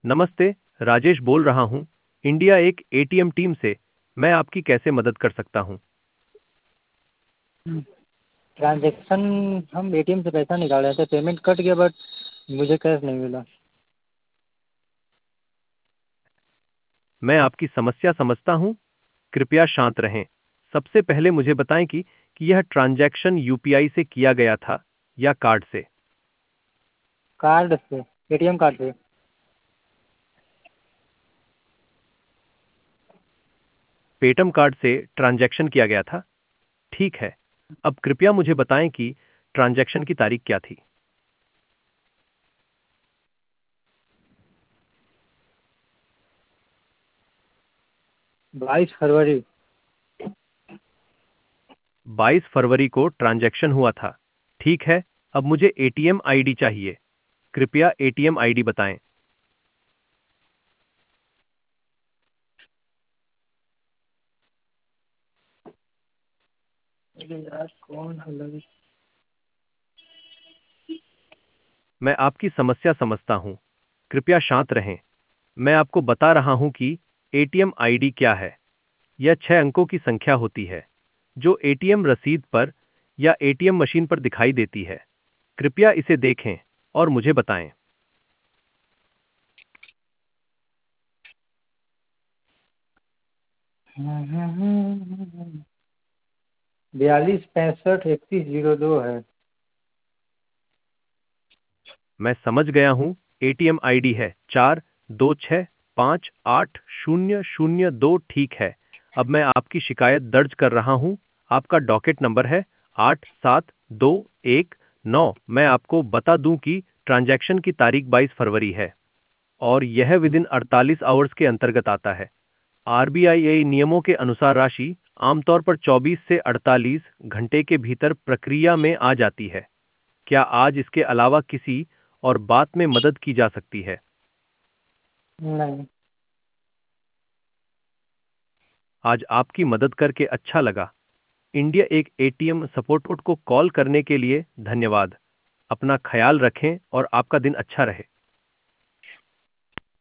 नमस्ते, राजेश बोल रहा हूँ, इंडिया एक एटीएम टीम से। मैं आपकी कैसे मदद कर सकता हूँ? ट्रांजैक्शन, हम एटीएम से पैसा निकाल रहे थे, पेमेंट कट गया बट मुझे कैश नहीं मिला। मैं आपकी समस्या समझता हूँ, कृपया शांत रहें। सबसे पहले मुझे बताएं कि यह ट्रांजैक्शन यूपीआई से किया गया था या कार्ड से? कार्ड से, एटीएम कार्ड से। पेटीएम कार्ड से ट्रांजैक्शन किया गया था? ठीक है। अब कृपया मुझे बताएं कि ट्रांजैक्शन की तारीख क्या थी? 22 फरवरी। 22 फरवरी को ट्रांजैक्शन हुआ था। ठीक है। अब मुझे एटीएम आईडी चाहिए। कृपया एटीएम आईडी बताएं। अरे यार, कौन है लगे। मैं आपकी समस्या समझता हूँ, कृपया शांत रहें। मैं आपको बता रहा हूं कि एटीएम आईडी क्या है। यह 6 अंकों की संख्या होती है जो एटीएम रसीद पर या एटीएम मशीन पर दिखाई देती है। कृपया इसे देखें और मुझे बताएं। 42 65 31 02 है। मैं समझ गया हूं। एटीएम आईडी है 42658002। ठीक है। अब मैं आपकी शिकायत दर्ज कर रहा हूं। आपका डॉकेट नंबर है 87219। मैं आपको बता दूं कि ट्रांजैक्शन की तारीख 22 फरवरी है और यह विदिन 48 आवर्स के अंतर्गत आता है। आरबीआई नियमों के अनुसार राशि आमतौर पर 24 से 48 घंटे के भीतर प्रक्रिया में आ जाती है। क्या आज इसके अलावा किसी और बात में मदद की जा सकती है? नहीं। आज आपकी मदद करके अच्छा लगा। इंडिया एक एटीएम सपोर्ट को कॉल करने के लिए धन्यवाद। अपना ख्याल रखें और आपका दिन अच्छा रहे।